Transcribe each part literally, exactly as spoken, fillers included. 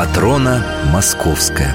Матрона Московская.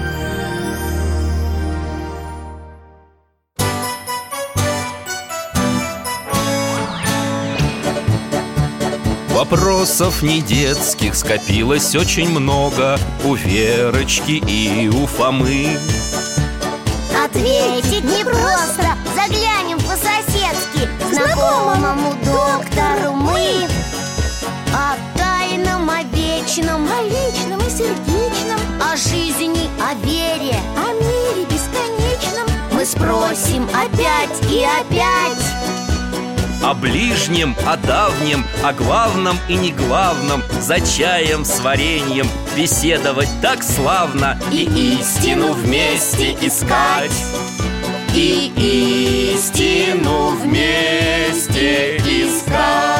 Вопросов не детских скопилось очень много у Верочки и у Фомы. Ответить непросто, заглянем по-соседски к знакомому доктору мы. О тайном, о вечном, о личном и сердечном, о жизни, о вере, о мире бесконечном мы спросим опять и опять. О ближнем, о давнем, о главном и неглавном, за чаем с вареньем беседовать так славно. И истину вместе искать, и истину вместе искать.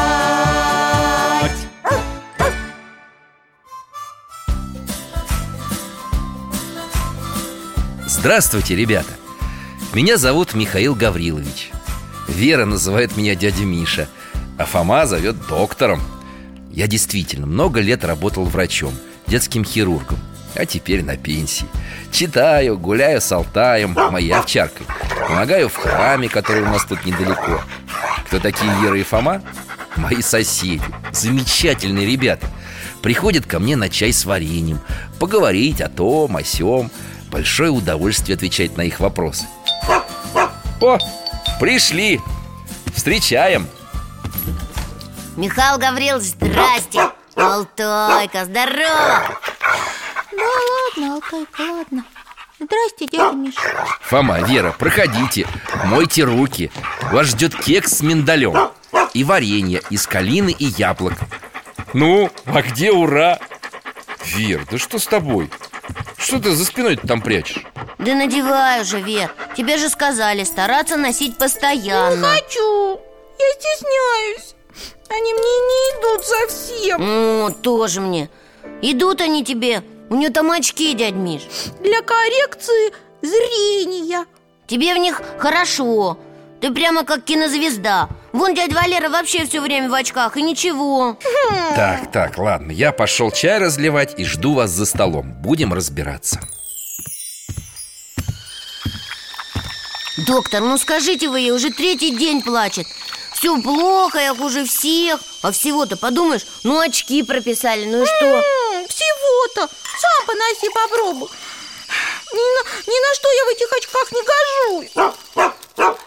Здравствуйте, ребята! Меня зовут Михаил Гаврилович. Вера называет меня дядя Миша, а Фома зовет доктором. Я действительно много лет работал врачом, детским хирургом, а теперь на пенсии. Читаю, гуляю с Алтаем, моей овчаркой. Помогаю в храме, который у нас тут недалеко. Кто такие Вера и Фома? Мои соседи, замечательные ребята. Приходят ко мне на чай с вареньем, поговорить о том, о сём. Большое удовольствие отвечать на их вопросы. О! Пришли! Встречаем! Михаил Гаврилович, здрасте! Алтайка, здорово! Да ладно, Алтайка, ладно. Здрасте, дядя Миша. Фома, Вера, проходите, мойте руки. Вас ждет кекс с миндалем и варенье из калины и яблок. Ну, а где ура? Вер, да что с тобой? Что ты за спиной-то там прячешь? Да надевай уже, Вер. Тебе же сказали стараться носить постоянно. Не хочу, я стесняюсь. Они мне не идут совсем. О, тоже мне. Идут они тебе. У нее там очки, дядь Миш. Для коррекции зрения. Тебе в них хорошо. Ты прямо как кинозвезда. Вон дядя Валера вообще все время в очках, и ничего. Так, так, ладно, я пошел чай разливать и жду вас за столом. Будем разбираться. Доктор, ну скажите вы ей, уже третий день плачет. Все плохо, я хуже всех. А всего-то, подумаешь, ну очки прописали, ну и что? М-м, всего-то, сам поноси, попробуй. Ни на, ни на что я в этих очках не гожусь.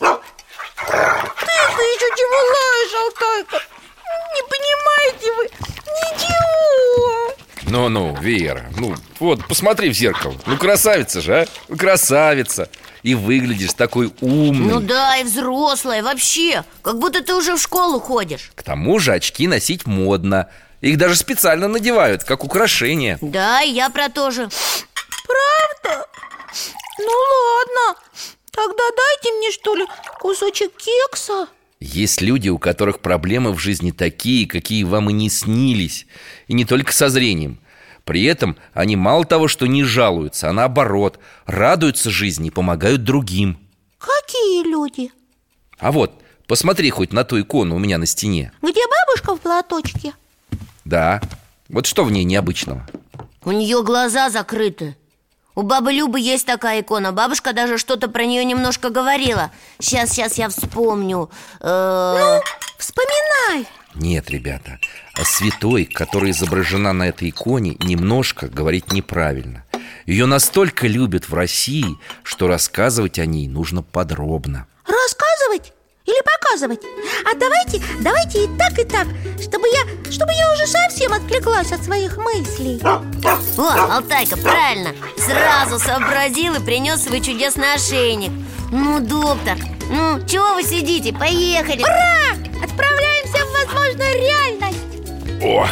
Ты, ты еще чего лаешь, Алтайка? Не понимаете вы ничего. Ну-ну, Вера, ну вот, посмотри в зеркало. Ну красавица же, а? Ну, красавица. И выглядишь такой умный. Ну да, и взрослая, вообще. Как будто ты уже в школу ходишь. К тому же очки носить модно. Их даже специально надевают, как украшение. Да, и я про то же. Правда? Ну ладно. Тогда дайте мне, что ли, кусочек кекса. Есть люди, у которых проблемы в жизни такие, какие вам и не снились. И не только со зрением. При этом они мало того, что не жалуются, а наоборот, радуются жизни и помогают другим. Какие люди? А вот, посмотри хоть на ту икону у меня на стене. Где бабушка в платочке? Да, вот что в ней необычного? У нее глаза закрыты. У бабы Любы есть такая икона. Бабушка даже что-то про нее немножко говорила. Сейчас, сейчас я вспомню. Ну, вспоминай. Нет, ребята, о святой, которая изображена на этой иконе, немножко говорить неправильно. Ее настолько любят в России, что рассказывать о ней нужно подробно. Рассказывать или показывать? А давайте, давайте и так, и так, чтобы я, чтобы я уже совсем отвлеклась от своих мыслей. О, Алтайка, правильно. Сразу сообразил и принес свой чудесный ошейник. Ну, доктор, ну, чего вы сидите? Поехали. Ура! Отправляемся в возможную реальность. Ох,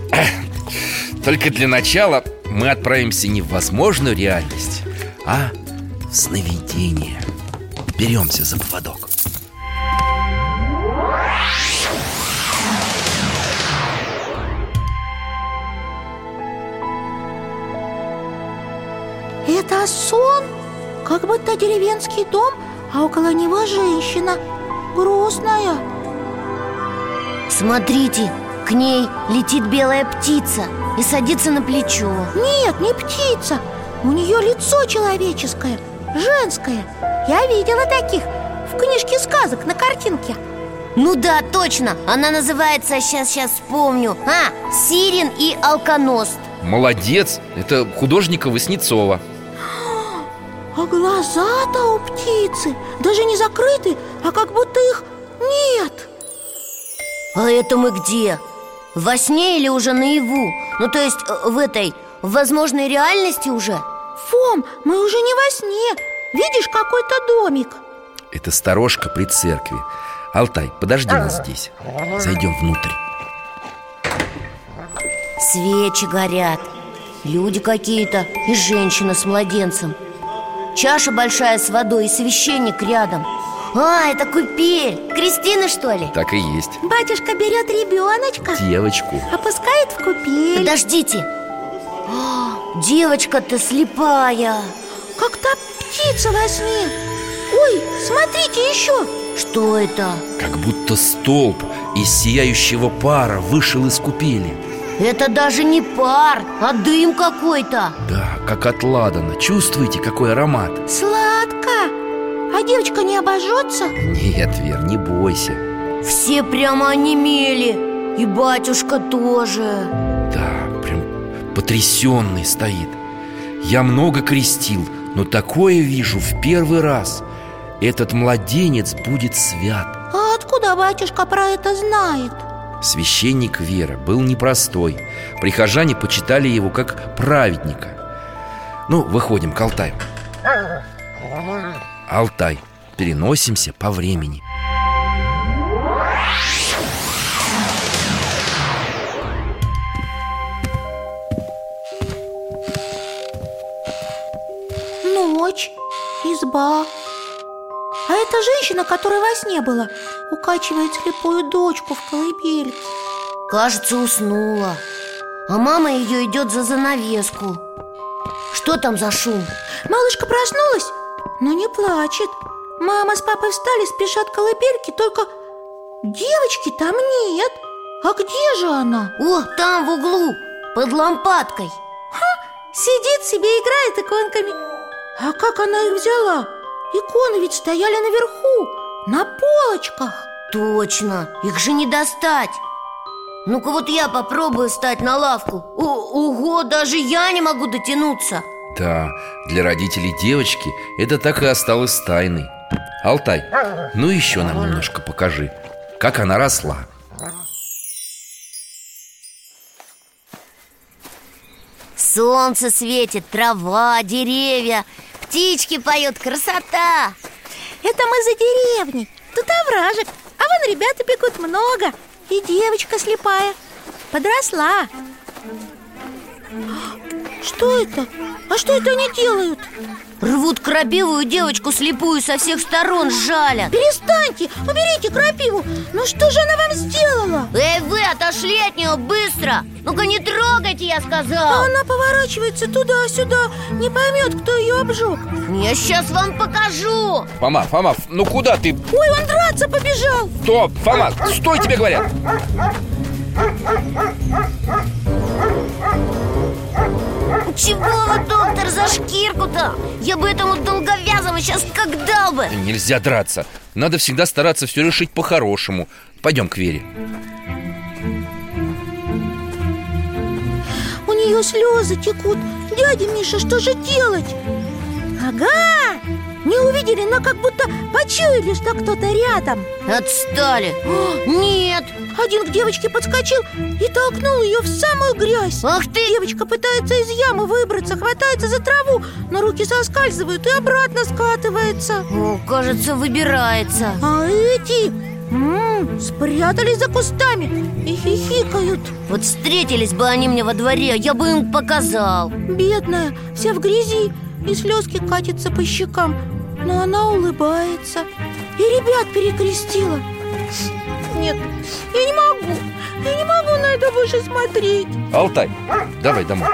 только для начала мы отправимся не в возможную реальность, а в сновидение. Беремся за поводок. Это сон? Как будто деревенский дом, а около него женщина грустная. Смотрите, к ней летит белая птица и садится на плечо. Нет, не птица. У нее лицо человеческое, женское. Я видела таких в книжке сказок на картинке. Ну да, точно, она называется, сейчас, сейчас вспомню. А, Сирен и Алконост. Молодец, это художника Васнецова. А глаза-то у птицы даже не закрыты, а как будто их нет. А это мы где? Во сне или уже наяву? Ну то есть в этой, в возможной реальности уже? Фом, мы уже не во сне. Видишь, какой-то домик. Это сторожка при церкви. Алтай, подожди нас здесь. Зайдем внутрь. Свечи горят, люди какие-то и женщина с младенцем. Чаша большая с водой и священник рядом. А, это купель. Кристина, что ли? Так и есть. Батюшка берет ребеночка, Девочку. опускает в купель. Подождите. А, девочка-то слепая. Как та птица во сне. Ой, смотрите еще. Что это? Как будто столб из сияющего пара вышел из купели. Это даже не пар, а дым какой-то. Да, как от ладана. Чувствуете, какой аромат? Сладко. А девочка не обожжется? Нет, Вер, не бойся. Все прямо онемели. И батюшка тоже. Да, прям потрясенный стоит. Я много крестил, но такое вижу в первый раз. Этот младенец будет свят. А откуда батюшка про это знает? Священник Вера был непростой. Прихожане почитали его как праведника. Ну, выходим к Алтаю. Алтай, переносимся по времени. Ночь, изба. А эта женщина, которая во сне была, укачивает слепую дочку в колыбельке. Кажется, уснула. А мама ее идет за занавеску. Что там за шум? Малышка проснулась, но не плачет. Мама с папой встали, спешат к колыбельке, только девочки там нет. А где же она? О, там в углу, под лампадкой. Сидит себе, играет иконками. А как она их взяла? Иконы ведь стояли наверху, на полочках. Точно, их же не достать. Ну-ка вот я попробую встать на лавку. О, ого, даже я не могу дотянуться. Да, для родителей девочки это так и осталось тайной. Алтай, ну еще нам немножко покажи, как она росла. Солнце светит, трава, деревья, птички поют, красота. Это мы за деревней, тут овражек. А вон ребята бегут много. И девочка слепая подросла. Что это? А что это они делают? Рвут крапиву и девочку слепую со всех сторон жалят. Перестаньте, уберите крапиву. Ну что же она вам сделала? Эй, вы, отошли от нее быстро. Ну-ка не трогайте, я А сказал. она поворачивается туда-сюда. Не поймет, кто ее обжег. Я сейчас вам покажу. Фома, Фома, ну куда ты? Ой, он драться побежал. Стоп, Фома, стой, тебе говорят. Чего вы, доктор, за шкирку-то? Я бы этому долговязому сейчас как дал бы. Нельзя драться. Надо всегда стараться все решить по-хорошему. Пойдем к Вере. У нее слезы текут. Дядя Миша, что же делать? Ага, не увидели, но как будто почуяли, что кто-то рядом. Отстали. О, нет. Один к девочке подскочил и толкнул ее в самую грязь. Ах ты! Девочка пытается из ямы выбраться, хватается за траву, но руки соскальзывают и обратно скатывается. О, кажется, выбирается. А эти м-м, спрятались за кустами и хихикают. Вот встретились бы они мне во дворе, я бы им показал. Бедная, вся в грязи, и слезки катятся по щекам. Но она улыбается и ребят перекрестила. Нет, я не могу, я не могу на это больше смотреть. Алтай, давай домой.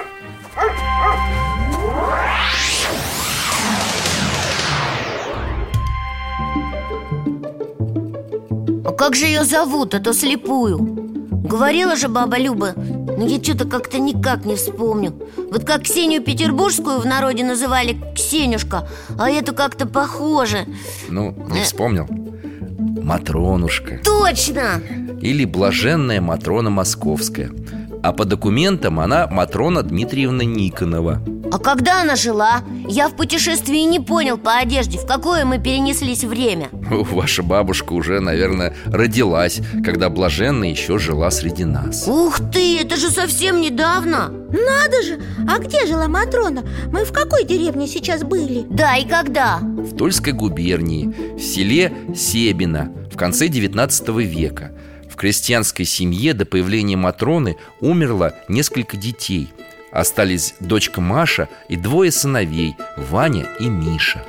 А как же ее зовут, эту слепую? Говорила же баба Люба, но я что-то как-то никак не вспомню. Вот как Ксению Петербургскую в народе называли Ксенюшка, а эту как-то похоже. Ну, не вспомнил. Матронушка. Точно! Или блаженная Матрона Московская. А по документам она Матрона Дмитриевна Никонова. А когда она жила? Я в путешествии не понял по одежде, в какое мы перенеслись время. Ваша бабушка уже, наверное, родилась, когда блаженная еще жила среди нас. Ух ты, это же совсем недавно. Надо же, а где жила Матрона? Мы в какой деревне сейчас были? Да, и когда? В Тульской губернии, в селе Себино, в конце девятнадцатого века. В крестьянской семье до появления Матроны умерло несколько детей. Остались дочка Маша и двое сыновей, Ваня и Миша.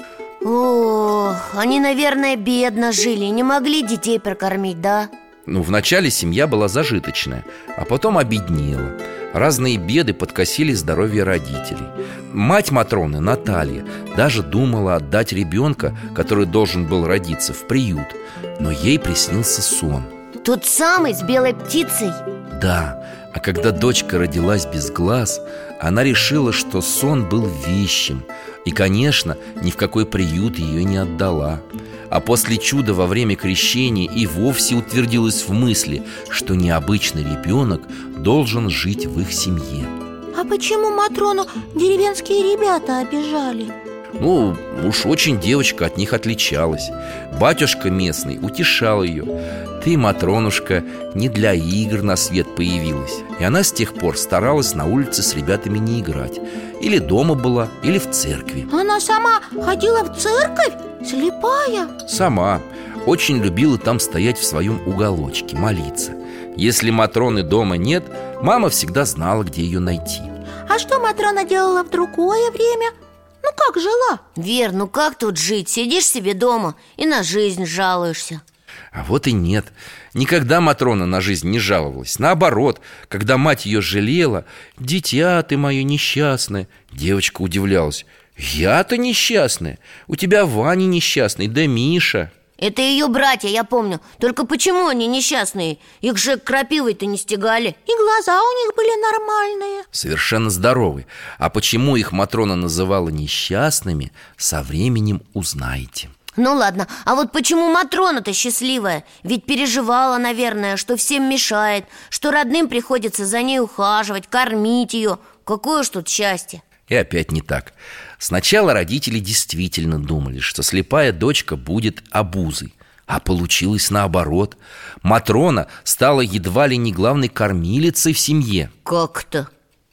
Ох, они, наверное, бедно жили, не могли детей прокормить, да? Ну, вначале семья была зажиточная, а потом обеднела. Разные беды подкосили здоровье родителей. Мать Матроны, Наталья, даже думала отдать ребенка, который должен был родиться, в приют. Но ей приснился сон. Тот самый с белой птицей? Да, а когда дочка родилась без глаз, она решила, что сон был вещим. И, конечно, ни в какой приют ее не отдала. А после чуда во время крещения и вовсе утвердилась в мысли, что необычный ребенок должен жить в их семье. А почему Матрону деревенские ребята обижали? Ну, уж очень девочка от них отличалась. Батюшка местный утешал ее: ты, Матронушка, не для игр на свет появилась. И она с тех пор старалась на улице с ребятами не играть. Или дома была, или в церкви. Она сама ходила в церковь? Слепая? Сама. Очень любила там стоять в своем уголочке, молиться. Если Матроны дома нет, мама всегда знала, где ее найти. А что Матрона делала в другое время? Ну как жила? Вер, ну как тут жить? Сидишь себе дома и на жизнь жалуешься. А вот и нет. Никогда Матрона на жизнь не жаловалась. Наоборот, когда мать ее жалела: «Дитя ты мое несчастное», девочка удивлялась: «Я-то несчастная? У тебя Ваня несчастный, да Миша». Это ее братья, я помню. Только почему они несчастные? Их же крапивой-то не стегали. И глаза у них были нормальные. Совершенно здоровые. А почему их Матрона называла несчастными, со временем узнаете. Ну ладно, а вот почему Матрона-то счастливая? Ведь переживала, наверное, что всем мешает, что родным приходится за ней ухаживать, кормить ее. Какое уж тут счастье. И опять не так. Сначала родители действительно думали, что слепая дочка будет обузой. А получилось наоборот. Матрона стала едва ли не главной кормилицей в семье. Как-то?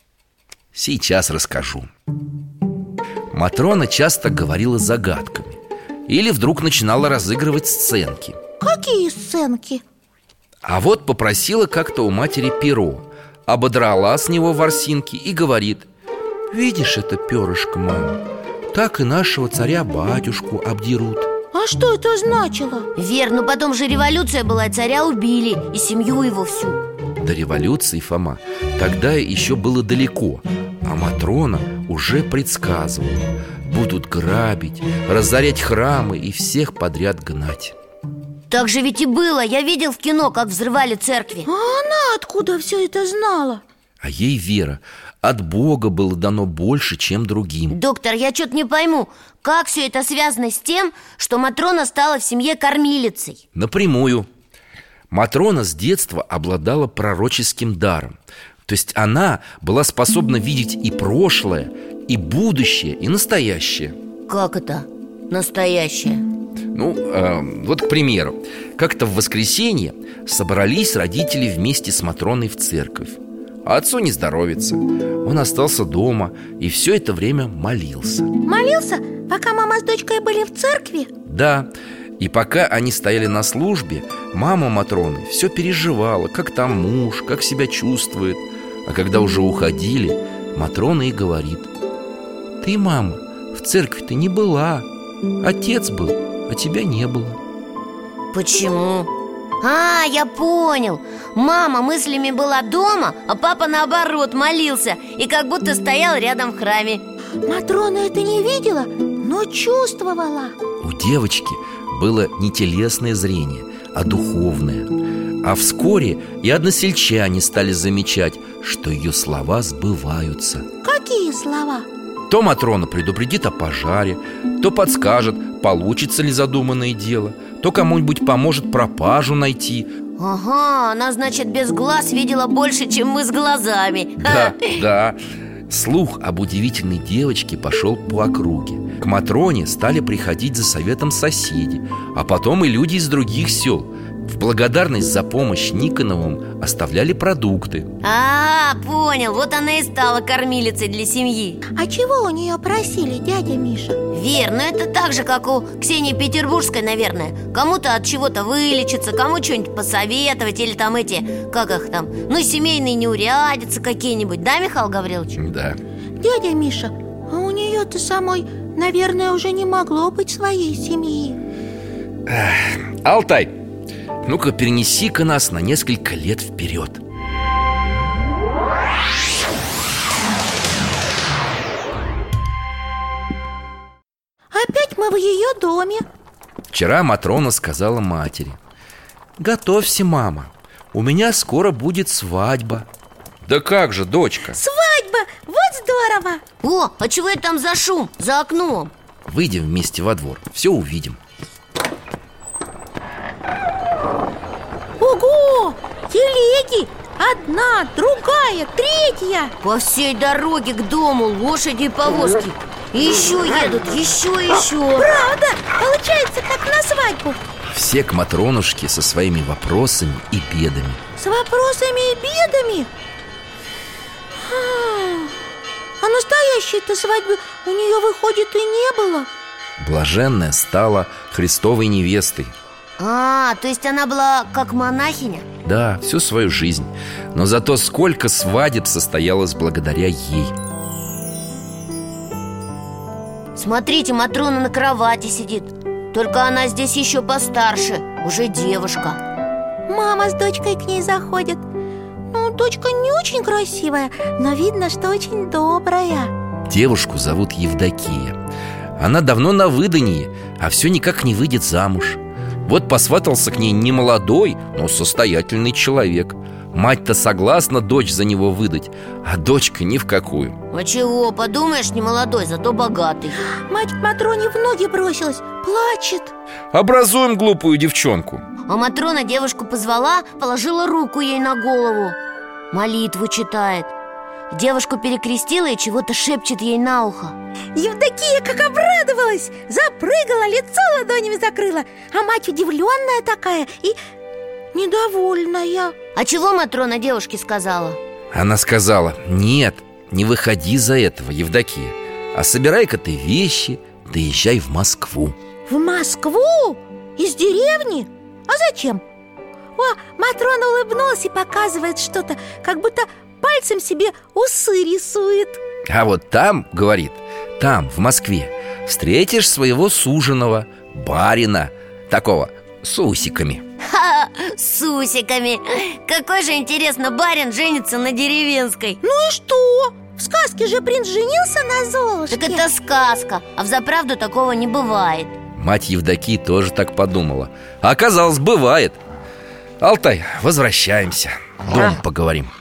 Сейчас расскажу. Матрона часто говорила загадками. Или вдруг начинала разыгрывать сценки. Какие сценки? А вот попросила как-то у матери перо, ободрала с него ворсинки и говорит: «Видишь это перышко, мама? Так и нашего царя-батюшку обдерут». А что это значило? Вер, ну потом же революция была, царя убили, и семью его всю. До революции, Фома, тогда еще было далеко. А Матрона уже предсказывала: будут грабить, разорять храмы и всех подряд гнать. Так же ведь и было, я видел в кино, как взрывали церкви. А она откуда все это знала? А ей, Вера, от Бога было дано больше, чем другим. Доктор, я что-то не пойму, как все это связано с тем, что Матрона стала в семье кормилицей? Напрямую. Матрона с детства обладала пророческим даром. То есть она была способна видеть и прошлое, и будущее, и настоящее. Как это настоящее? Ну, э, вот, к примеру, как-то в воскресенье собрались родители вместе с Матроной в церковь. А отцу не здоровится. Он остался дома и все это время молился. Молился, пока мама с дочкой были в церкви? Да. И пока они стояли на службе, мама Матроны все переживала, как там муж, как себя чувствует. А когда уже уходили, Матрона и говорит: «Ты, мама, в церкви-то не была. Отец был, а тебя не было». Почему? А, я понял. Мама мыслями была дома, а папа наоборот молился и как будто стоял рядом в храме. Матрона это не видела, но чувствовала. У девочки было не телесное зрение, а духовное. А вскоре и односельчане стали замечать, что ее слова сбываются. Какие слова? То Матрона предупредит о пожаре, то подскажет, получится ли задуманное дело, то кому-нибудь поможет пропажу найти. Ага, она, значит, без глаз видела больше, чем мы с глазами. Да, да. Слух об удивительной девочке пошел по округе. К Матроне стали приходить за советом соседи, а потом и люди из других сел. В благодарность за помощь Никоновым оставляли продукты. А, понял, вот она и стала кормилицей для семьи. А чего у нее просили, дядя Миша? Верно, это так же, как у Ксении Петербургской, наверное. Кому-то от чего-то вылечиться, кому что-нибудь посоветовать. Или там эти, как их там, ну, семейные неурядицы какие-нибудь. Да, Михаил Гаврилович? Да. Дядя Миша, а у нее-то самой, наверное, уже не могло быть своей семьи. Алтай, ну-ка перенеси-ка нас на несколько лет вперед. Опять мы в ее доме. Вчера Матрона сказала матери: «Готовься, мама, у меня скоро будет свадьба». «Да как же, дочка?» Свадьба, вот здорово. О, а чего это там за шум, за окном? Выйдем вместе во двор, все увидим. Ого, телеги, одна, другая, третья. По всей дороге к дому лошади и повозки. И еще едут, еще, еще. Правда, получается, как на свадьбу. Все к Матронушке со своими вопросами и бедами. С вопросами и бедами? А настоящей-то свадьбы у нее, выходит, и не было. Блаженная стала Христовой невестой. А, то есть она была как монахиня? Да, всю свою жизнь. Но зато сколько свадеб состоялось благодаря ей. Смотрите, Матрона на кровати сидит. Только она здесь еще постарше, уже девушка. Мама с дочкой к ней заходят. Ну, дочка не очень красивая, но видно, что очень добрая. Девушку зовут Евдокия. Она давно на выданье, а все никак не выйдет замуж. Вот посватался к ней не молодой, но состоятельный человек. Мать-то согласна дочь за него выдать, а дочка ни в какую. А чего, подумаешь, не молодой, зато богатый. Мать к Матроне в ноги бросилась, плачет. Образуем глупую девчонку. А Матрона девушку позвала, положила руку ей на голову, молитву читает. Девушку перекрестила и чего-то шепчет ей на ухо. Евдокия как обрадовалась, запрыгала, лицо ладонями закрыла. А мать удивленная такая и недовольная. А чего Матрона девушке сказала? Она сказала: нет, не выходи за этого, Евдокия, а собирай-ка ты вещи, да езжай в Москву. В Москву? Из деревни? А зачем? О, Матрона улыбнулась и показывает что-то, как будто пальцем себе усы рисует. А вот там, говорит, там, в Москве, встретишь своего суженого, барина, такого, с усиками. Ха, с усиками. Какой же, интересно, барин женится на деревенской. Ну и что? В сказке же принц женился на Золушке. Так это сказка, а взаправду такого не бывает. Мать Евдокии тоже так подумала. А оказалось, бывает. Алтай, возвращаемся. Дом поговорим.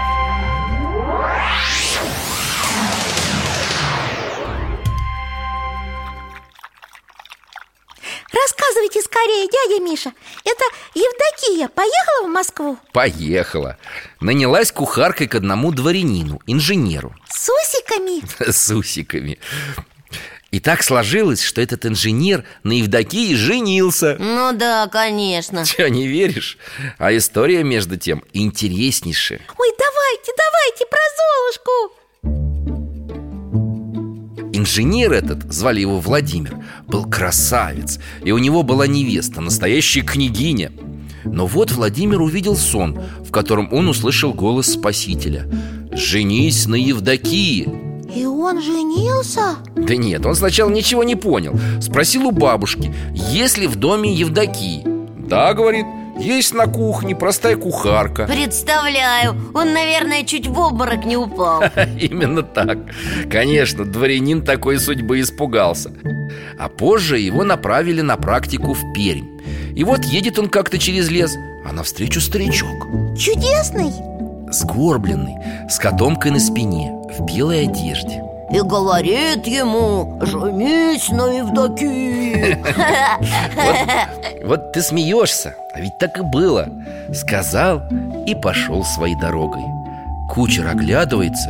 Рассказывайте скорее, дядя Миша. Это Евдокия поехала в Москву? Поехала. Нанялась кухаркой к одному дворянину, инженеру. С усиками? С усиками. И так сложилось, что этот инженер на Евдокии женился. Ну да, конечно. Чего, не веришь? А история, между тем, интереснейшая. Ой, давайте, давайте про Золушку. Инженер этот, звали его Владимир, был красавец, и у него была невеста, настоящая княгиня. Но вот Владимир увидел сон, в котором он услышал голос Спасителя: «Женись на Евдокии». И он женился? Да нет, он сначала ничего не понял. Спросил у бабушки, есть ли в доме Евдокии. Да, говорит, есть на кухне простая кухарка. Представляю, он, наверное, чуть в обморок не упал. Именно так. Конечно, дворянин такой судьбы испугался. А позже его направили на практику в Пермь. И вот едет он как-то через лес, а навстречу старичок. Чудесный? Сгорбленный, с котомкой на спине, в белой одежде. И говорит ему: женись на Евдокии. Вот, вот ты смеешься, а ведь так и было. Сказал и пошел своей дорогой. Кучер оглядывается: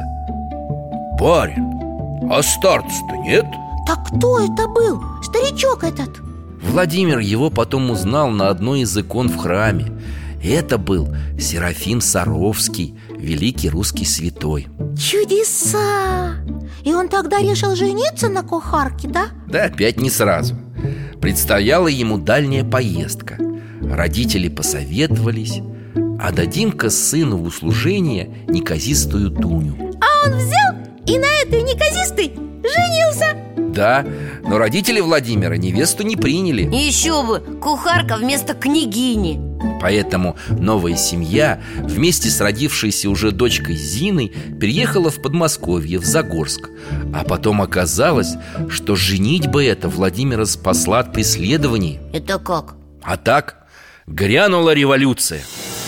барин, а старца-то нет? Так кто это был? Старичок этот? Владимир его потом узнал на одной из икон в храме. Это был Серафим Саровский, великий русский святой. Чудеса! И он тогда решил жениться на кухарке, да? Да опять не сразу. Предстояла ему дальняя поездка. Родители посоветовались: отдадим-ка сыну в услужение неказистую Дуню. А он взял и на этой неказистой женился. Да, но родители Владимира невесту не приняли. Еще бы, кухарка вместо княгини. Поэтому новая семья вместе с родившейся уже дочкой Зиной переехала в Подмосковье, в Загорск. А потом оказалось, что женитьба эта Владимира спасла от преследований. Это как? А так грянула революция.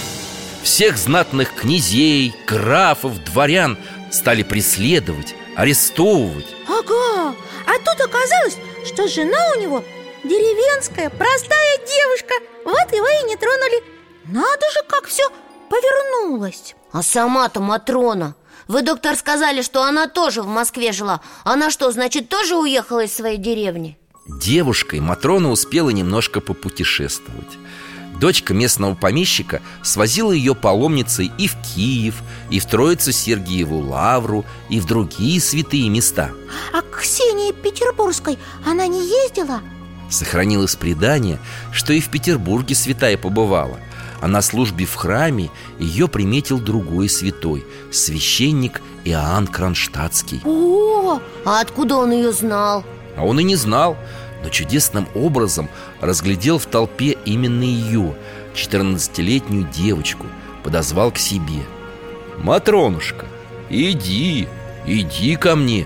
Всех знатных князей, графов, дворян стали преследовать, арестовывать. Ага, а тут оказалось, что жена у него деревенская, простая девушка. Вот его и не тронули. Надо же, как все повернулось. А сама-то Матрона, вы, доктор, сказали, что она тоже в Москве жила. Она что, значит, тоже уехала из своей деревни? Девушкой Матрона успела немножко попутешествовать. Дочка местного помещика свозила ее паломницей и в Киев, и в Троицу-Сергиеву Лавру, и в другие святые места. А к Ксении Петербургской она не ездила? Сохранилось предание, что и в Петербурге святая побывала. А на службе в храме ее приметил другой святой, священник Иоанн Кронштадтский. О, А откуда он ее знал? А он и не знал, но чудесным образом разглядел в толпе именно ее, четырнадцатилетнюю девочку, подозвал к себе. «Матронушка, иди, иди ко мне.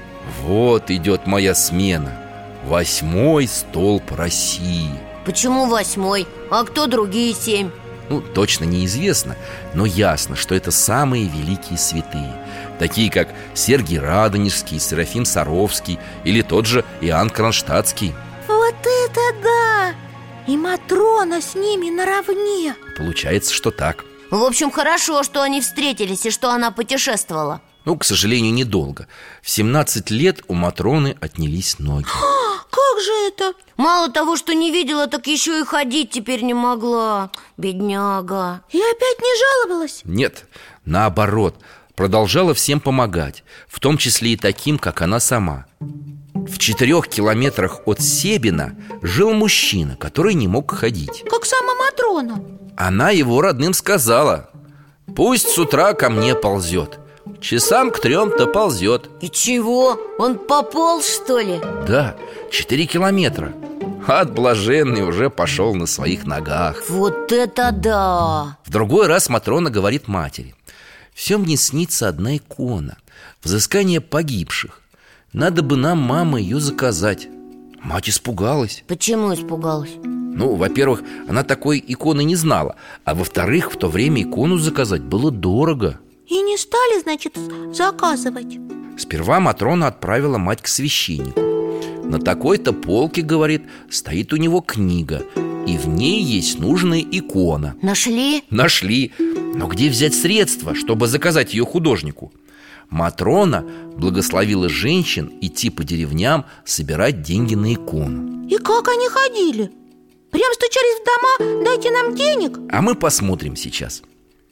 Вот идет моя смена, восьмой столб России». Почему восьмой? А кто другие семь? Ну, точно неизвестно, но ясно, что это самые великие святые, такие как Сергий Радонежский, Серафим Саровский или тот же Иоанн Кронштадтский. вот это да! И Матрона с ними наравне. Получается, что так. В общем, хорошо, что они встретились и что она путешествовала. Ну, к сожалению, недолго. В семнадцать лет у Матроны отнялись ноги. Как же это? Мало того, что не видела, так еще и ходить теперь не могла. Бедняга. И опять не жаловалась? Нет, наоборот, продолжала всем помогать, в том числе и таким, как она сама. В четырех километрах от Себина жил мужчина, который не мог ходить. Как сама Матрона. Она его родным сказала: пусть с утра ко мне ползет. Часам к трем-то ползет. И чего? Он пополз, что ли? Да, четыре километра. Ад блаженный уже пошел на своих ногах. Вот это да! В другой раз Матрона говорит матери: все мне снится одна икона, взыскание погибших. Надо бы нам, мама, ее заказать. Мать испугалась. Почему испугалась? Ну, во-первых, она такой иконы не знала. А во-вторых, в то время икону заказать было дорого. И не стали, значит, заказывать? Сперва Матрона отправила мать к священнику. На такой-то полке, говорит, стоит у него книга, и в ней есть нужная икона. Нашли? Нашли. Но где взять средства, чтобы заказать ее художнику? Матрона благословила женщин идти по деревням собирать деньги на икону. И как они ходили? Прям стучались в дома: дайте нам денег? А мы посмотрим сейчас.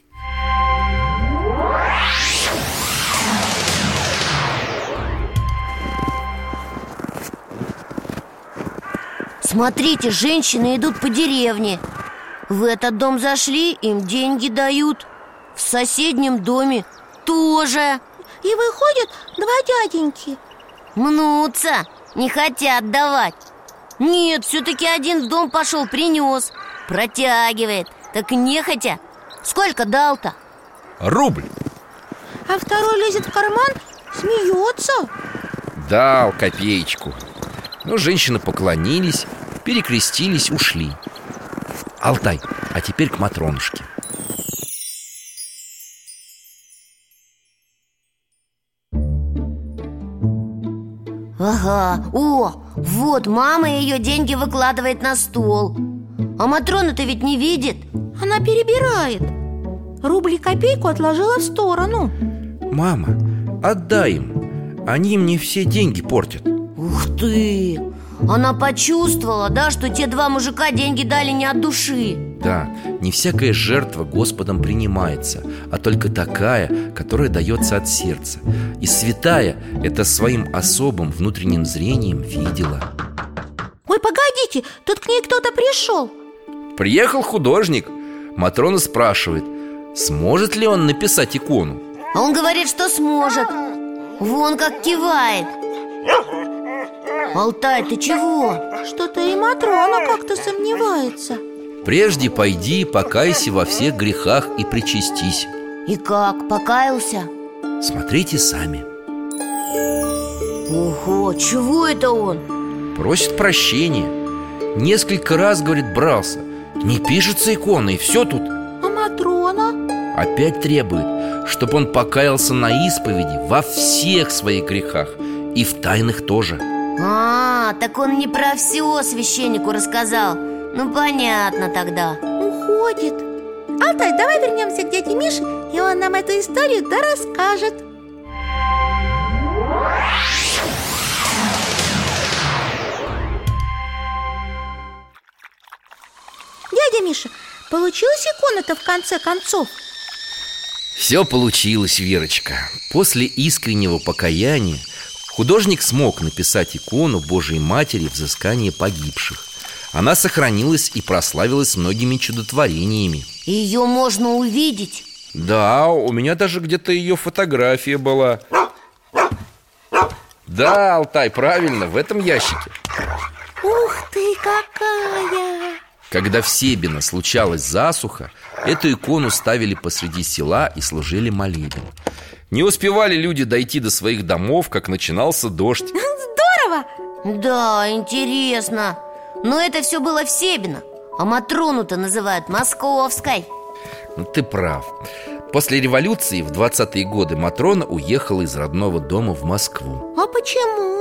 Смотрите, женщины идут по деревне. В этот дом зашли, им деньги дают. В соседнем доме тоже. И выходят два дяденьки. Мнутся, не хотят давать. Нет, все-таки один в дом пошел, принес. Протягивает, так нехотя. Сколько дал-то? Рубль. А второй лезет в карман, смеется. Дал копеечку. Но женщины поклонились, перекрестились, ушли. Алтай, а теперь к Матронушке. Ага, о, вот мама ее деньги выкладывает на стол. А Матрона-то ведь не видит. Она перебирает. Рубль и копейку отложила в сторону. Мама, отдай им. Они мне все деньги портят. Ух ты! Она почувствовала, да, что те два мужика деньги дали не от души. Да, не всякая жертва Господом принимается, а только такая, которая дается от сердца. И святая это своим особым внутренним зрением видела. Ой, погодите, тут к ней кто-то пришел. Приехал художник. Матрона спрашивает, сможет ли он написать икону. А он говорит, что сможет. Вон как кивает. Алтай, ты чего? Что-то и Матрона как-то сомневается. Прежде пойди, покайся во всех грехах и причастись. И как, покаялся? Смотрите сами. Ого, чего это он? Просит прощения. Несколько раз, говорит, брался. Не пишется икона, и все тут. А Матрона? Опять требует, чтобы он покаялся на исповеди во всех своих грехах, и в тайных тоже. А, так он не про все священнику рассказал. Ну, понятно тогда. Уходит. Алтай, давай вернемся к дяде Мише, и он нам эту историю да расскажет. Дядя Миша, получилась икона-то в конце концов? Все получилось, Верочка. После искреннего покаяния художник смог написать икону Божией Матери взыскания погибших. Она сохранилась и прославилась многими чудотворениями. Ее можно увидеть? Да, у меня даже где-то ее фотография была. Да, Алтай, правильно, в этом ящике. Ух ты, какая! Когда в Себино случалась засуха, эту икону ставили посреди села и служили молебен. Не успевали люди дойти до своих домов, как начинался дождь. Здорово! Да, интересно. Но это все было в Себино, а Матрону-то называют Московской. Ну, ты прав. После революции в двадцатые годы Матрона уехала из родного дома в Москву. А почему?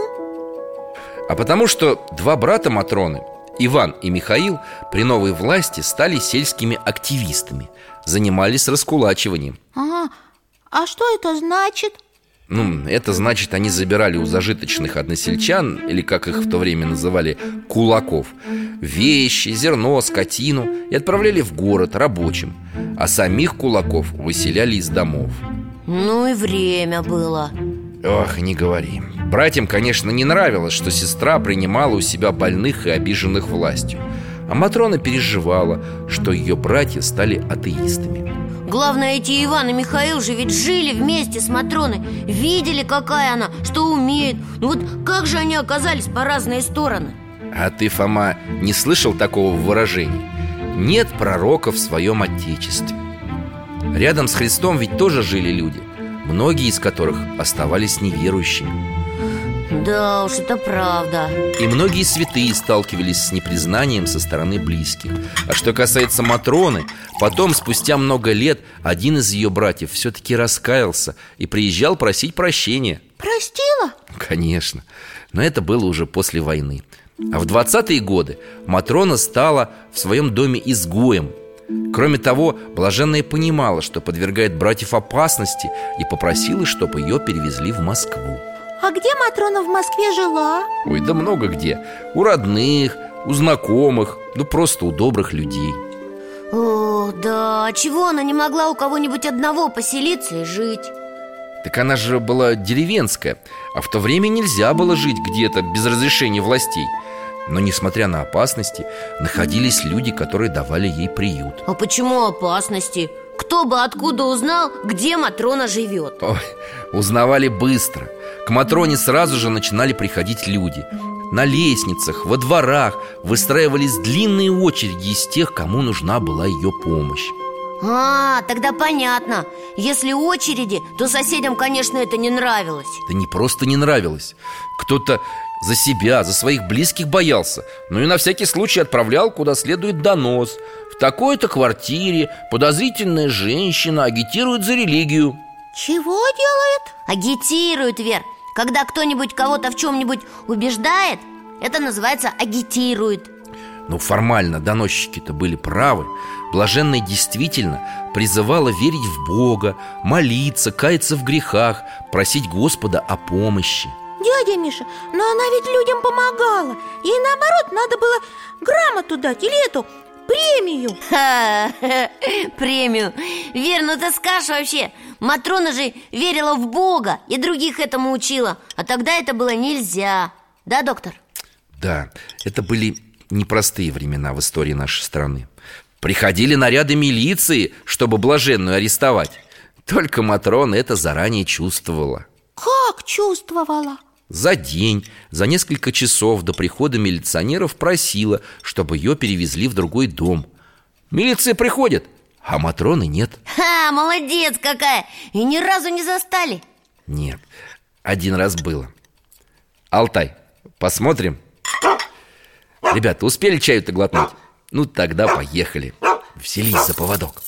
А потому что два брата Матроны, Иван и Михаил, при новой власти стали сельскими активистами. Занимались раскулачиванием. Ага, а что это значит? Ну, это значит, они забирали у зажиточных односельчан, или как их в то время называли, кулаков, вещи, зерно, скотину и отправляли в город рабочим. А самих кулаков выселяли из домов. Ну и время было. Ох, не говори. Братьям, конечно, не нравилось, что сестра принимала у себя больных и обиженных властью. А Матрона переживала, что ее братья стали атеистами. Главное, эти Иван и Михаил же ведь жили вместе с Матроной. Видели, какая она, что умеет. Ну вот как же они оказались по разные стороны? А ты, Фома, не слышал такого выражения? Нет пророка в своем отечестве. Рядом с Христом ведь тоже жили люди, многие из которых оставались неверующими. Да уж, это правда. И многие святые сталкивались с непризнанием со стороны близких. А что касается Матроны, потом, спустя много лет, один из ее братьев все-таки раскаялся и приезжал просить прощения. Простила? Конечно, но это было уже после войны. А в двадцатые годы Матрона стала в своем доме изгоем. Кроме того, блаженная понимала, что подвергает братьев опасности, и попросила, чтобы ее перевезли в Москву. А где Матрона в Москве жила? Ой, да много где. У родных, у знакомых, ну просто у добрых людей. О, да, а чего она не могла у кого-нибудь одного поселиться и жить? Так она же была деревенская, а в то время нельзя было жить где-то без разрешения властей. Но, несмотря на опасности, находились люди, которые давали ей приют. А почему опасности? Кто бы откуда узнал, где Матрона живет? Ой, узнавали быстро. К Матроне сразу же начинали приходить люди. На лестницах, во дворах выстраивались длинные очереди из тех, кому нужна была ее помощь. А, тогда понятно. Если очереди, то соседям, конечно, это не нравилось. Да не просто не нравилось. Кто-то За себя, за своих близких боялся. Ну и на всякий случай отправлял куда следует донос: в такой-то квартире подозрительная женщина агитирует за религию. Чего делает? Агитирует, Вер. Когда кто-нибудь кого-то в чем-нибудь убеждает, это называется агитирует. Ну, формально доносчики-то были правы. Блаженная действительно призывала верить в Бога, молиться, каяться в грехах, просить Господа о помощи. Дядя Миша, но она ведь людям помогала. Ей наоборот надо было грамоту дать или эту премию. Ха, премию. Вер, ну ты скажешь вообще, Матрона же верила в Бога и других этому учила. А тогда это было нельзя. Да, доктор? Да, это были непростые времена в истории нашей страны. Приходили наряды милиции, чтобы блаженную арестовать. Только Матрона это заранее чувствовала. Как чувствовала? За день, за несколько часов до прихода милиционеров просила, чтобы ее перевезли в другой дом. Милиция приходит, а Матроны нет. Ха, молодец какая! И ни разу не застали? Нет, один раз было. Алтай, посмотрим? Ребята, успели чаю-то глотнуть? Ну тогда поехали. Взялись за поводок.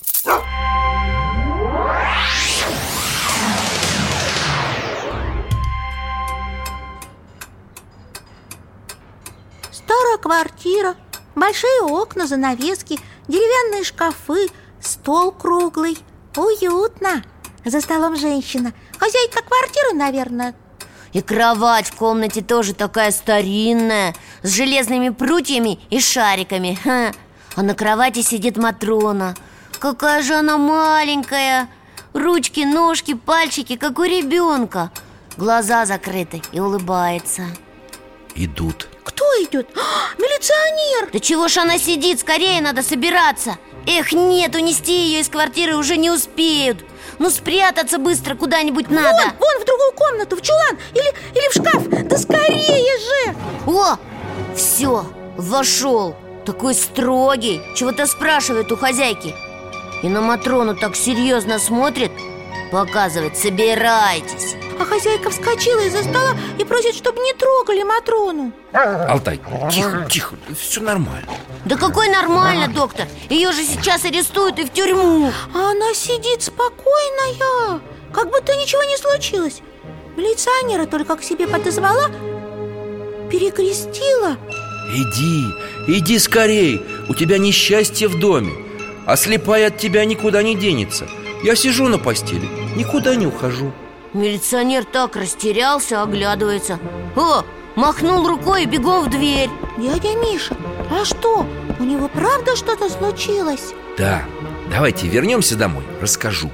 Старая квартира, большие окна, занавески, деревянные шкафы, стол круглый. Уютно. За столом женщина. Хозяйка квартиры, наверное. И кровать в комнате тоже такая старинная, с железными прутьями и шариками. Ха. А на кровати сидит Матрона. Какая же она маленькая. Ручки, ножки, пальчики, как у ребенка. Глаза закрыты и улыбается. Идут. Кто идет? А, милиционер! Да чего ж она сидит? Скорее надо собираться. Эх, нет, унести ее из квартиры уже не успеют. Ну спрятаться быстро куда-нибудь надо. Вон, вон в другую комнату, в чулан или, или в шкаф. Да скорее же! О, все, вошел. Такой строгий, чего-то спрашивает у хозяйки. И на Матрону так серьезно смотрит. Показывает: собирайтесь. А хозяйка вскочила из-за стола и просит, чтобы не трогали Матрону. Алтай, тихо, тихо, все нормально. Да какой нормально, доктор? Ее же сейчас арестуют и в тюрьму. А она сидит спокойная, как будто ничего не случилось. Милиционера только к себе подозвала, перекрестила. Иди, иди скорей, у тебя несчастье в доме. А слепая от тебя никуда не денется. Я сижу на постели, никуда не ухожу. Милиционер так растерялся, оглядывается. О, махнул рукой и бегом в дверь. Дядя Миша, а что, у него правда что-то случилось? Да, давайте вернемся домой, расскажу.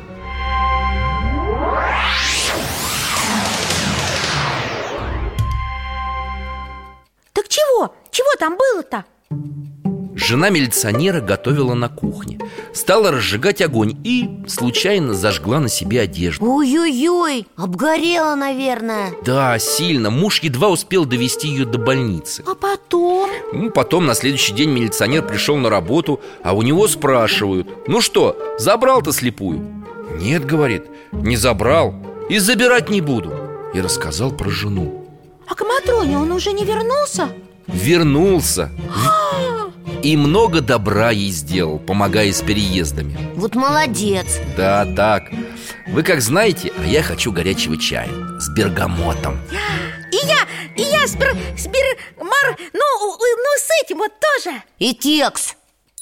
Так чего? Чего там было-то? Жена милиционера готовила на кухне. Стала разжигать огонь и случайно зажгла на себе одежду. Ой-ой-ой, обгорела, наверное. Да, сильно. Муж едва успел довести ее до больницы. А потом? Ну, потом на следующий день милиционер пришел на работу, а у него спрашивают: ну что, забрал-то слепую? Нет, говорит, не забрал и забирать не буду. И рассказал про жену. А к Матроне он уже не вернулся? Вернулся. И много добра ей сделал, помогая с переездами. Вот молодец. Да, так. Вы как знаете, а я хочу горячего чая с бергамотом. И я, и я с бер, с бер, мар, ну, ну, с этим вот тоже. И кекс.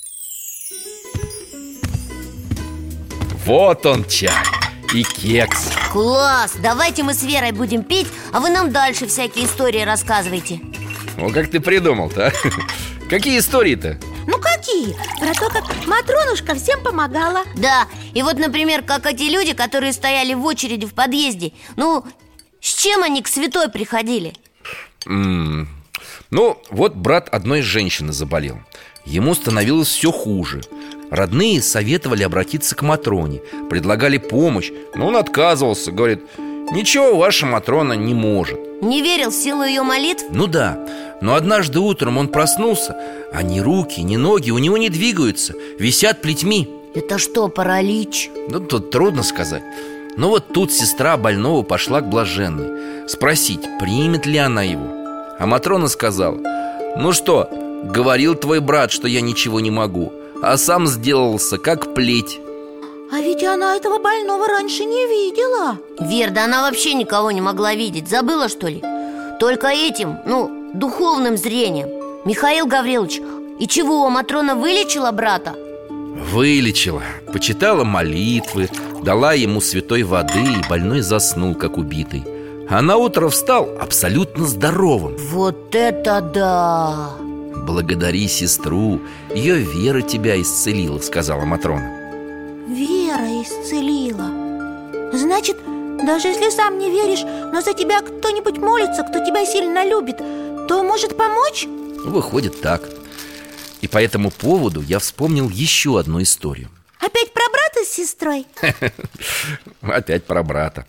Вот он чай и кекс. Класс, давайте мы с Верой будем пить, а вы нам дальше всякие истории рассказывайте. О, как ты придумал-то, а? Какие истории-то? Ну какие? Про то, как Матронушка всем помогала. Да, и вот, например, как эти люди, которые стояли в очереди в подъезде. Ну, с чем они к святой приходили? М-м, ну, вот брат одной женщины заболел. Ему становилось все хуже. Родные советовали обратиться к Матроне, предлагали помощь, но он отказывался, говорит: ничего ваша Матрона не может. Не верил в силу ее молитв? Ну да, но однажды утром он проснулся, а ни руки, ни ноги у него не двигаются, висят плетьми. Это что, паралич? Ну, тут трудно сказать. Но вот тут сестра больного пошла к блаженной спросить, примет ли она его. А Матрона сказала: ну что, говорил твой брат, что я ничего не могу, а сам сделался как плеть. А ведь она этого больного раньше не видела. Вер, да она вообще никого не могла видеть. Забыла, что ли? Только этим, ну, духовным зрением. Михаил Гаврилович, и чего, Матрона вылечила брата? Вылечила, почитала молитвы, дала ему святой воды, и больной заснул, как убитый. А наутро встал абсолютно здоровым. Вот это да! Благодари сестру, ее вера тебя исцелила, сказала Матрона. Вера исцелила. Значит, даже если сам не веришь, но за тебя кто-нибудь молится, кто тебя сильно любит, то может помочь? Выходит так. И по этому поводу я вспомнил еще одну историю. Опять про брата с сестрой? Опять про брата.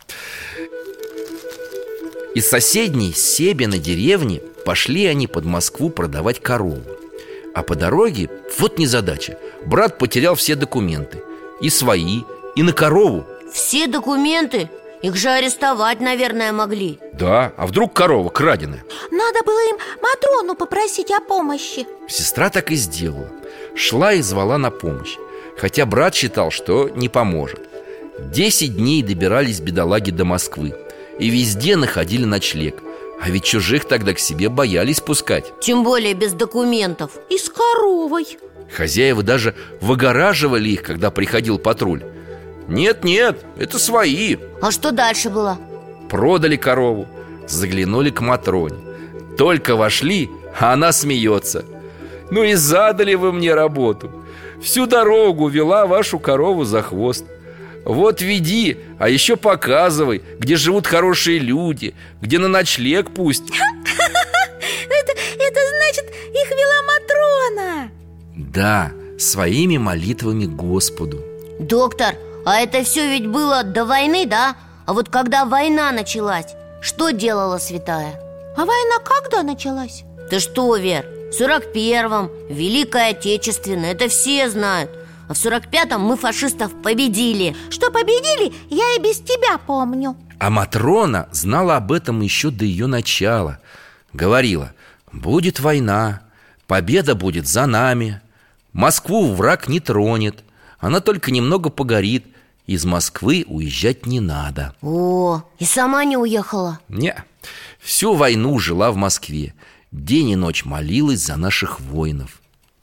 Из соседней Себиной деревни пошли они под Москву продавать корову. А по дороге, вот незадача, брат потерял все документы. И свои, и на корову. Все документы? Их же арестовать, наверное, могли. Да, а вдруг корова краденая? Надо было им Матрону попросить о помощи. Сестра так и сделала. Шла и звала на помощь, хотя брат считал, что не поможет. Десять дней добирались бедолаги до Москвы, и везде находили ночлег. А ведь чужих тогда к себе боялись пускать. Тем более без документов. И с коровой. Хозяева даже выгораживали их, когда приходил патруль. Нет-нет, это свои. А что дальше было? Продали корову, заглянули к Матроне. Только вошли, а она смеется. Ну и задали вы мне работу. Всю дорогу вела вашу корову за хвост. Вот веди, а еще показывай, где живут хорошие люди, где на ночлег пусть. Это, это значит, их вела Матрона. Да, своими молитвами Господу. Доктор, а это все ведь было до войны, да? А вот когда война началась, что делала святая? А война когда началась? Ты что, Вер, в сорок первом, Великая Отечественная, это все знают. А в сорок пятом мы фашистов победили. Что победили, я и без тебя помню. А Матрона знала об этом еще до ее начала. Говорила: будет война, победа будет за нами, Москву враг не тронет, она только немного погорит, из Москвы уезжать не надо. О, и сама не уехала? Не, всю войну жила в Москве, день и ночь молилась за наших воинов.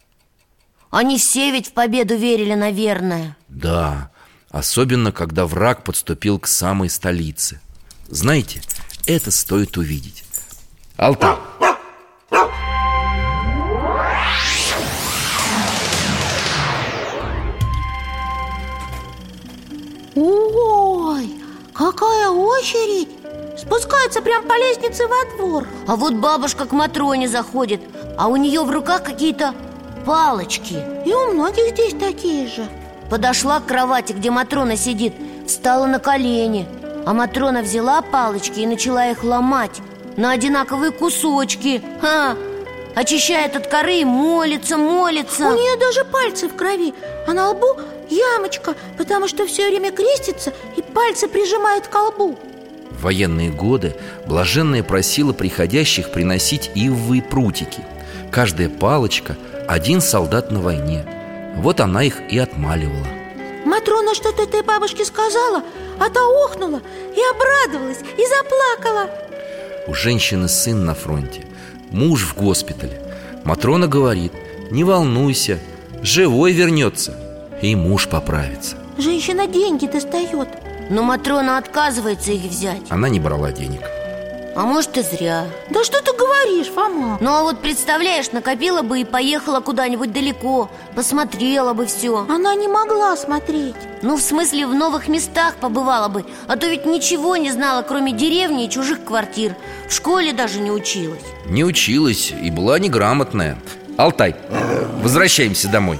Они все ведь в победу верили, наверное. Да, особенно когда враг подступил к самой столице. Знаете, это стоит увидеть. Алтай. Ой, какая очередь! Спускается прям по лестнице во двор. А вот бабушка к Матроне заходит, а у нее в руках какие-то палочки. И у многих здесь такие же. Подошла к кровати, где Матрона сидит, встала на колени. А Матрона взяла палочки и начала их ломать на одинаковые кусочки. Ха! Очищает от коры и молится, молится. У нее даже пальцы в крови, а на лбу ямочка, потому что все время крестится и пальцы прижимает к лбу. В военные годы блаженная просила приходящих приносить ивовые прутики. Каждая палочка – один солдат на войне. Вот она их и отмаливала. Матрона что-то этой бабушке сказала, а та охнула и обрадовалась, и заплакала. У женщины сын на фронте, муж в госпитале. Матрона говорит: не волнуйся, живой вернется, и муж поправится. Женщина деньги достает. Но Матрона отказывается их взять. Она не брала денег. А может, и зря. Да что ты говоришь, Фома? Ну а вот представляешь, накопила бы и поехала куда-нибудь далеко, посмотрела бы все. Она не могла смотреть. Ну, в смысле, в новых местах побывала бы. А то ведь ничего не знала, кроме деревни и чужих квартир. В школе даже не училась. Не училась и была неграмотная. Алтай, возвращаемся домой.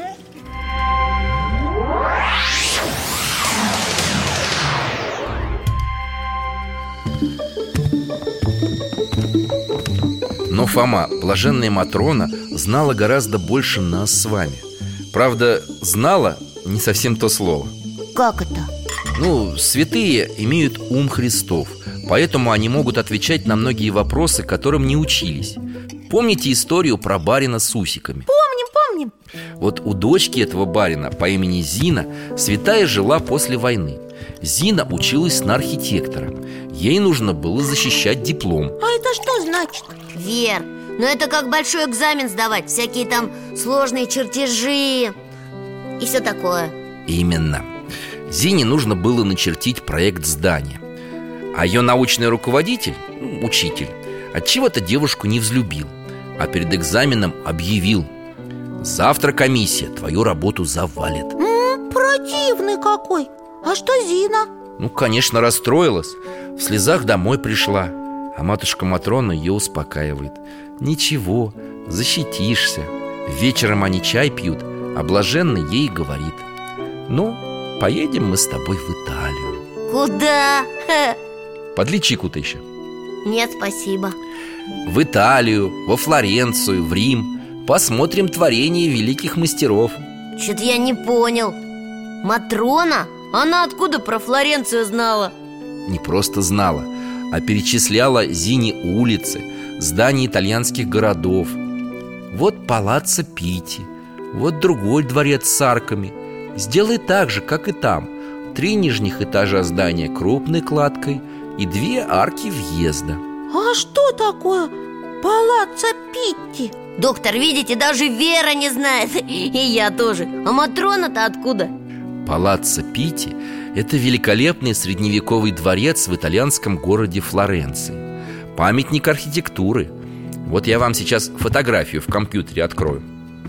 Но Фома, блаженная Матрона, знала гораздо больше нас с вами. Правда, знала не совсем то слово. Как это? Ну, святые имеют ум Христов, поэтому они могут отвечать на многие вопросы, которым не учились. Помните историю про барина с усиками? Помним, помним. Вот у дочки этого барина по имени Зина святая жила после войны. Зина училась на архитектора. Ей нужно было защищать диплом. А это что значит? Вер, ну это как большой экзамен сдавать. Всякие там сложные чертежи и все такое. Именно. Зине нужно было начертить проект здания. А ее научный руководитель, учитель, отчего-то девушку не взлюбил, а перед экзаменом объявил: завтра комиссия твою работу завалит. М-м, противный какой. А что Зина? Ну, конечно, расстроилась. В слезах домой пришла. А матушка Матрона ее успокаивает: ничего, защитишься. Вечером они чай пьют, а блаженный ей говорит: ну, поедем мы с тобой в Италию. Куда? Подли чайку-то еще. Нет, спасибо. В Италию, во Флоренцию, в Рим. Посмотрим творение великих мастеров. Что-то я не понял. Матрона? Она откуда про Флоренцию знала? Не просто знала, а перечисляла Зине улицы, здания итальянских городов. Вот палаццо Питти, вот другой дворец с арками. Сделай так же, как и там. Три нижних этажа здания крупной кладкой и две арки въезда. А что такое палаццо Питти? Доктор, видите, даже Вера не знает. И я тоже. А Матрона-то откуда? Палаццо Питти – это великолепный средневековый дворец в итальянском городе Флоренции. Памятник архитектуры. Вот я вам сейчас фотографию в компьютере открою.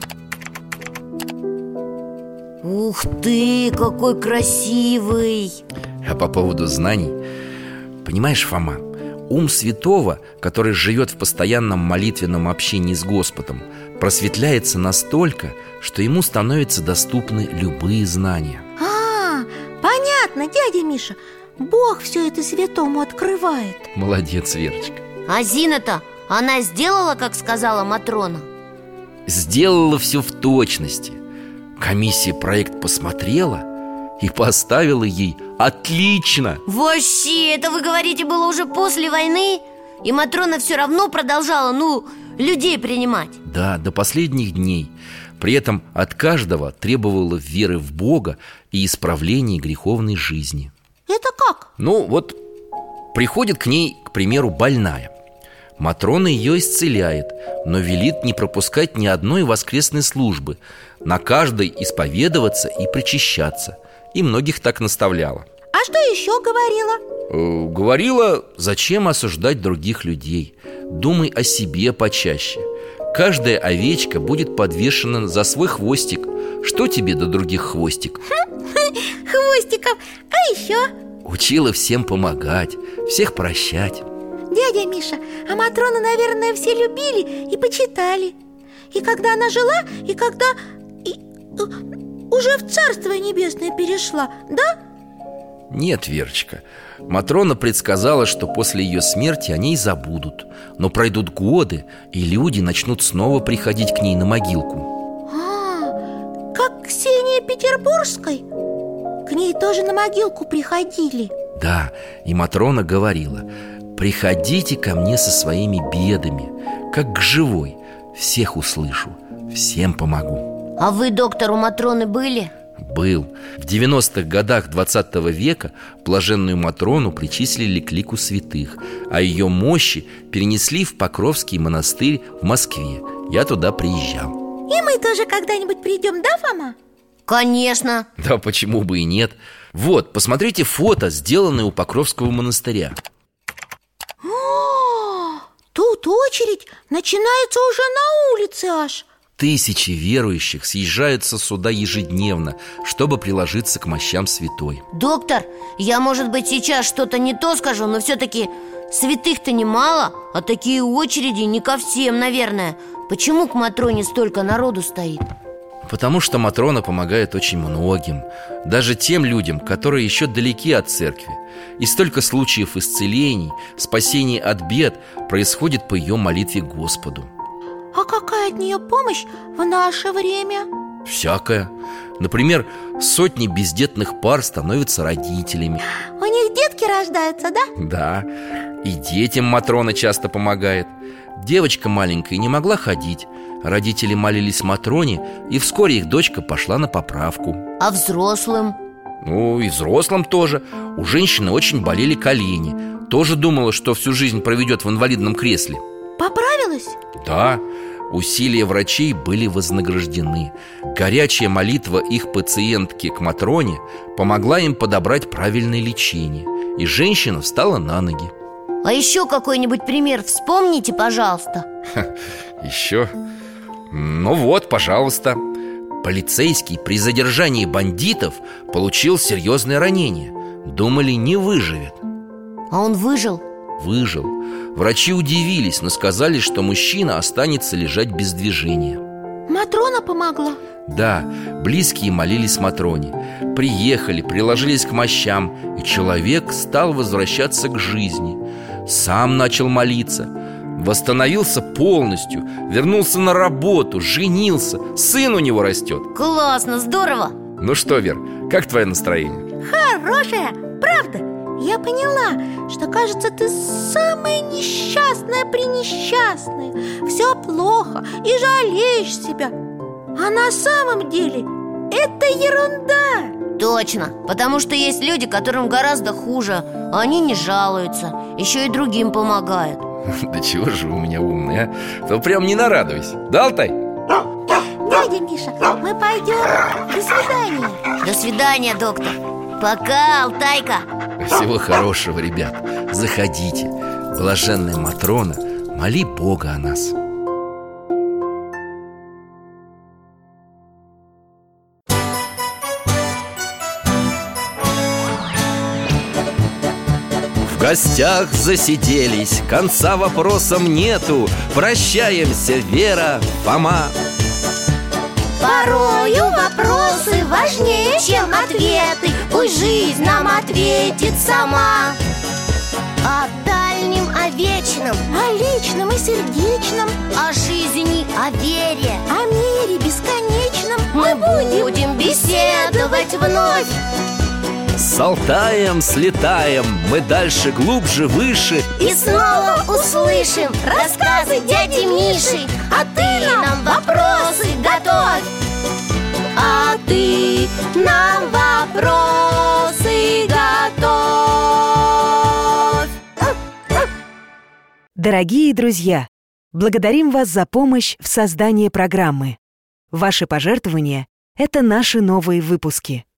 Ух ты, какой красивый! А по поводу знаний, понимаешь, Фома, ум святого, который живет в постоянном молитвенном общении с Господом, просветляется настолько, что ему становятся доступны любые знания. А, понятно, дядя Миша. Бог все это святому открывает. Молодец, Верочка. А Зина-то, она сделала, как сказала Матрона? Сделала все в точности. Комиссия проект посмотрела и поставила ей отлично. Вообще, это вы говорите, было уже после войны? И Матрона все равно продолжала, ну, людей принимать? Да, до последних дней. При этом от каждого требовала веры в Бога и исправления греховной жизни. Это как? Ну, вот приходит к ней, к примеру, больная. Матрона ее исцеляет, но велит не пропускать ни одной воскресной службы, на каждой исповедоваться и причащаться. И многих так наставляла. А что еще говорила? Э, говорила, зачем осуждать других людей. Думай о себе почаще. Каждая овечка будет подвешена за свой хвостик. Что тебе до других хвостик? Хвостиков. А еще? Учила всем помогать, всех прощать. Дядя Миша, а Матрону, наверное, все любили и почитали. И когда она жила, и когда и, uh, уже в Царство Небесное перешла, да? Нет, Верочка, Матрона предсказала, что после ее смерти о ней забудут. Но пройдут годы, и люди начнут снова приходить к ней на могилку. А, как Ксения Петербургской? К ней тоже на могилку приходили. Да, и Матрона говорила: приходите ко мне со своими бедами, как к живой. Всех услышу, всем помогу. А вы, доктор, у Матроны были? Был. В девяностых годах двадцатого века блаженную Матрону причислили к лику святых, а ее мощи перенесли в Покровский монастырь в Москве. Я туда приезжал. И мы тоже когда-нибудь придем, да, Фома? Конечно. Да, почему бы и нет. Вот, посмотрите фото, сделанное у Покровского монастыря. О, тут очередь начинается уже на улице аж. Тысячи верующих съезжаются сюда ежедневно, чтобы приложиться к мощам святой. Доктор, я, может быть, сейчас что-то не то скажу, но все-таки святых-то немало, а такие очереди не ко всем, наверное. Почему к Матроне столько народу стоит? Потому что Матрона помогает очень многим, даже тем людям, которые еще далеки от церкви. И столько случаев исцелений, спасений от бед происходит по ее молитве Господу. А какая от нее помощь в наше время? Всякое. Например, сотни бездетных пар становятся родителями. У них детки детки рождаются, да? Да, и детям Матрона часто помогает. Девочка маленькая не могла ходить. Родители молились Матроне, и вскоре их дочка пошла на поправку. А взрослым? Ну, и взрослым тоже. У женщины очень болели колени. Тоже думала, что всю жизнь проведет в инвалидном кресле. Поправилась? Да, усилия врачей были вознаграждены. Горячая молитва их пациентки к Матроне помогла им подобрать правильное лечение. И женщина встала на ноги. А еще какой-нибудь пример вспомните, пожалуйста. Еще? Ну вот, пожалуйста. Полицейский при задержании бандитов получил серьезное ранение. Думали, не выживет. А он выжил? Выжил. Врачи удивились, но сказали, что мужчина останется лежать без движения. Матрона помогла? Да, близкие молились Матроне. Приехали, приложились к мощам, и человек стал возвращаться к жизни. Сам начал молиться. Восстановился полностью, вернулся на работу, женился. Сын у него растет. Классно, здорово. Ну что, Вер, как твое настроение? Хорошая, правда. Я поняла, что, кажется, ты самая несчастная-пренесчастная. Все плохо и жалеешь себя. А на самом деле это ерунда. Точно, потому что есть люди, которым гораздо хуже, а они не жалуются, еще и другим помогают. Да чего же вы у меня умные, а? То прям не нарадуйся. Да, Алтай? Дядя Миша, мы пойдем. До свидания. До свидания, доктор. Пока, Алтайка. Всего хорошего, ребят. Заходите. Блаженная Матрона, моли Бога о нас. В гостях засиделись, конца вопросам нету. Прощаемся, Вера, Фома. Порою вопросы важнее, чем ответы. Пусть жизнь нам ответит сама. О дальнем, о вечном, О личном и сердечном, о жизни, о вере о мире бесконечном мы будем беседовать вновь. С Алтаем слетаем, мы дальше, глубже, выше. И снова услышим рассказы дяди Миши. А ты нам вопросы готовь. А ты нам вопросы готовь. Дорогие друзья, благодарим вас за помощь в создании программы. Ваши пожертвования – это наши новые выпуски.